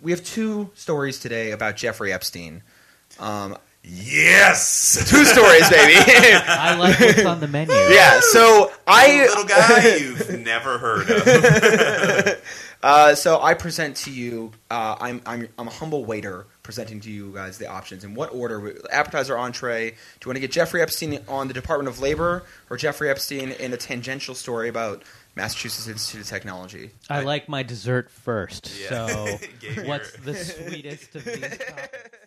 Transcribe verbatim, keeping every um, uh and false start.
we have two stories today about Jeffrey Epstein. Um, yes, two stories, baby. I like what's on the menu. Yeah, so I little guy you've never heard of. uh, so I present to you. Uh, I'm I'm I'm a humble waiter presenting to you guys the options. In what order? Appetizer, entree. Do you want to get Jeffrey Epstein on the Department of Labor or Jeffrey Epstein in a tangential story about Massachusetts Institute of Technology? I like my dessert first. Yeah. So, what's the sweetest of these topics?